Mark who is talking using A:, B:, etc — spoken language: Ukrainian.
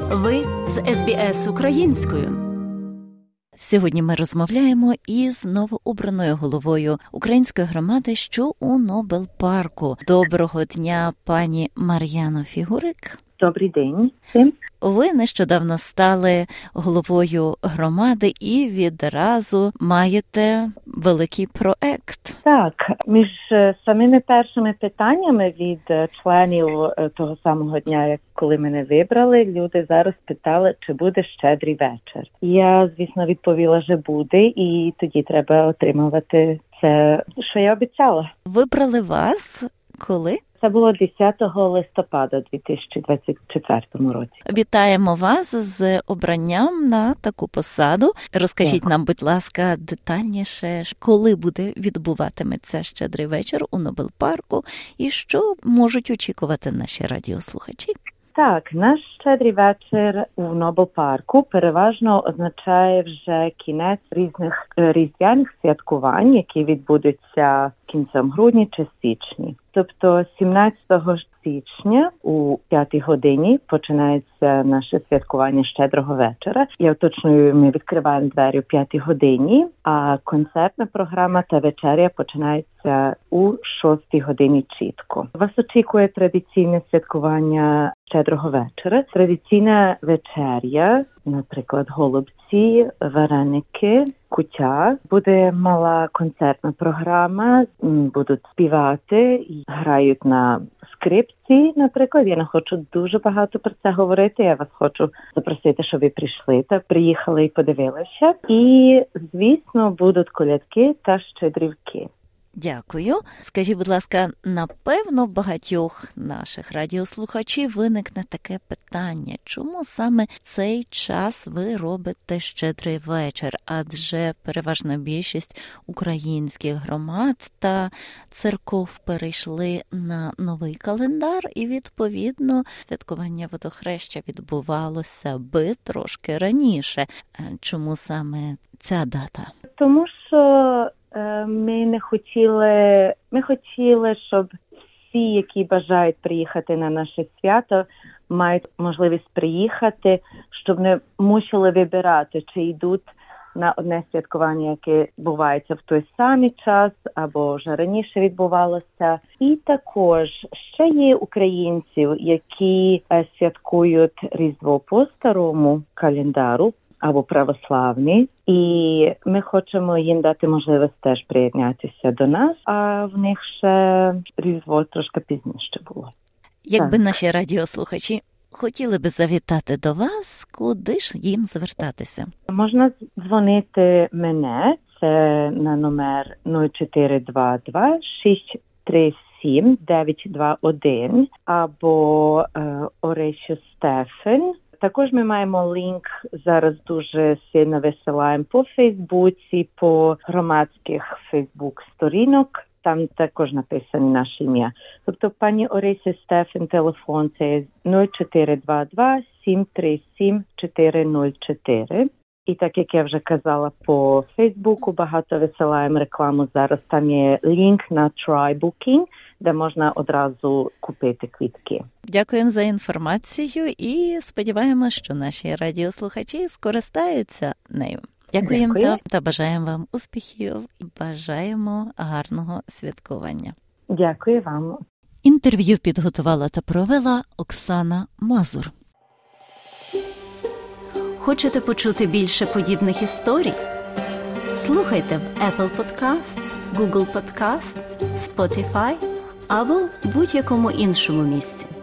A: Ви з СБС українською. Сьогодні ми розмовляємо із новообраною головою української громади, що у Нобел-парку. Доброго дня, пані Мар'яно Фігурик.
B: Добрий день всім.
A: Ви нещодавно стали головою громади і відразу маєте великий проект.
B: Так, між самими першими питаннями від членів того самого дня, як коли мене вибрали, люди зараз питали, чи буде щедрий вечір. Я, звісно, відповіла, що буде, і тоді треба отримувати це, що я обіцяла.
A: Вибрали вас коли?
B: Це було 10 листопада 2024 році.
A: Вітаємо вас з обранням на таку посаду. Розкажіть нам, будь ласка, детальніше, коли буде відбуватиметься щедрий вечір у Нобел-парку і що можуть очікувати наші радіослухачі?
B: Так, наш щедрий вечір у Нобел-парку переважно означає вже кінець різних різдвяних святкувань, які відбудуться кінцем грудня чи січні. Тобто 17 січня у 5 годині починається наше святкування щедрого вечора. Я уточнюю, ми відкриваємо двері у 5 годині, а концертна програма та вечеря починається у 6 годині чітко. Вас очікує традиційне святкування щедрого вечора. Традиційна вечеря, наприклад, голубці, вареники, куття. Буде мала концертна програма, будуть співати, грають на скрипці, наприклад. Я не хочу дуже багато про це говорити, я вас хочу запросити, щоб ви прийшли та приїхали і подивилися. І, звісно, будуть колядки та щедрівки.
A: Дякую. Скажіть, будь ласка, напевно, багатьох наших радіослухачів виникне таке питання. Чому саме цей час ви робите щедрий вечір? Адже переважна більшість українських громад та церков перейшли на новий календар і, відповідно, святкування Водохреща відбувалося би трошки раніше. Чому саме ця дата?
B: Тому що ми хотіли, щоб всі, які бажають приїхати на наше свято, мають можливість приїхати, щоб не мусили вибирати, чи йдуть на одне святкування, яке відбувається в той самий час, або вже раніше відбувалося. І також ще є українців, які святкують Різдво по старому календару, або православні, і ми хочемо їм дати можливість теж приєднатися до нас, а в них ще Різдво трошки пізніше було.
A: Якби наші радіослухачі хотіли би завітати до вас, куди ж їм звертатися?
B: Можна дзвонити мене, це на номер 0422 637 921 або Орещу Стефан. Також ми маємо лінк, зараз дуже сильно висилаємо по Фейсбуці, по громадських Фейсбук-сторінок, там також написано наше ім'я. Тобто пані Оресі Стефан, телефон це 0422 737 404. І так, як я вже казала, по Фейсбуку багато висилаємо рекламу зараз. Там є лінк на TryBooking, де можна одразу купити квитки.
A: Дякуємо за інформацію і сподіваємося, що наші радіослухачі скористаються нею. Дякуємо та бажаємо вам успіхів і бажаємо гарного святкування.
B: Дякую вам.
A: Інтерв'ю підготувала та провела Оксана Мазур. Хочете почути більше подібних історій? Слухайте в Apple Podcast, Google Podcast, Spotify або будь-якому іншому місці.